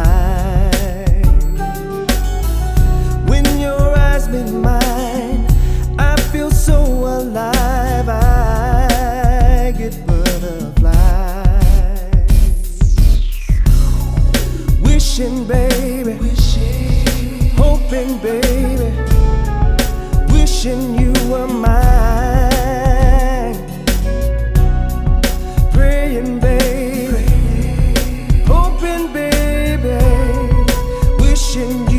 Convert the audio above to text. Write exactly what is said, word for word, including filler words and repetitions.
When your eyes meet mine, I feel so alive. I get butterflies. Wishing, baby, wishing, hoping, baby, wishing you were mine. Praying, baby, hoping, baby, wishing you